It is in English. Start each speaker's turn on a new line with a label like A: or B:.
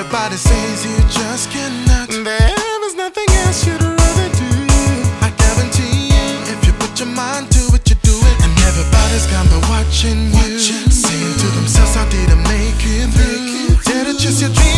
A: Everybody says you just cannot. There is nothing else you'd rather do. I guarantee you, if you put your mind to it, you do it. And everybody's gonna be watching you, saying to themselves, how did I make it through? Did I chase your dream?